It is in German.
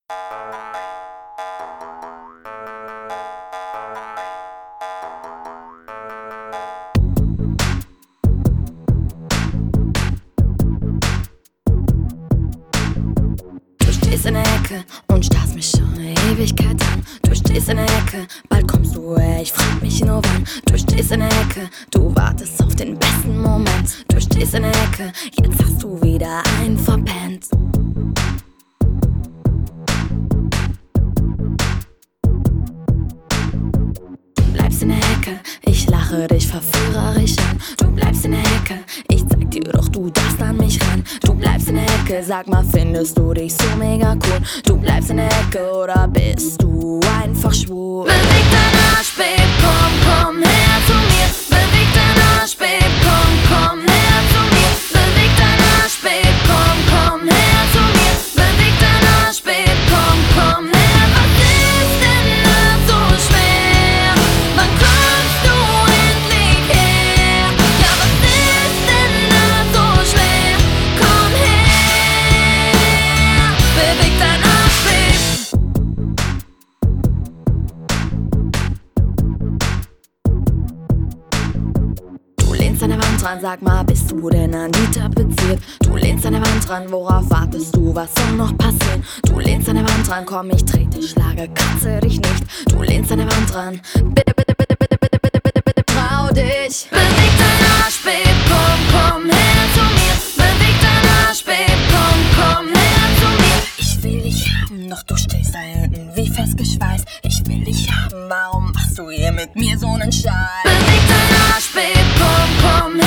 Du stehst in der Ecke und starrst mich schon eine Ewigkeit an. Du stehst in der Ecke, bald kommst du her, ich frag mich nur wann. Du stehst in der Ecke, du wartest auf den besten Moment. Du stehst in der Ecke, jetzt hast du wieder einen verpennt. Du bleibst in der Ecke, ich lache dich verführerisch an. Du bleibst in der Ecke, ich zeig dir doch, du darfst an mich ran. Du bleibst in der Ecke, sag mal, findest du dich so mega cool? Du bleibst in der Ecke oder bist du einfach schwul? Beweg dein Arsch, Babe, komm, komm her zu mir. Beweg dein Arsch, Babe, komm, komm her zu mir. Beweg dein Arsch, Babe, komm, komm her zu mir. Beweg dein Arsch, Babe, komm, komm her. Was ist denn da so schwer? Wann kommst du endlich her? Ja, was ist denn da so schwer? Komm her, beweg dein Arsch, Babe. Du lehnst an der Wand dran, sag mal, bist du denn an die tapeziert? Du lehnst an der Wand dran, worauf wartest du, was soll noch passieren? Du lehnst an der Wand dran, komm, ich trete, schlage, kratze dich nicht. Du lehnst an der Wand dran, bitte, bitte, bitte, bitte, bitte, bitte, bitte, bitte, trau dich. Beweg dein Arsch, Babe, komm, komm her zu mir. Beweg dein Arsch, Babe, komm, komm her zu mir. Ich will dich haben, doch du stehst da hinten wie festgeschweißt. Ich will dich haben, warum machst du hier mit mir so nen Scheiß? Beweg dein Arsch, Babe, komm, komm her.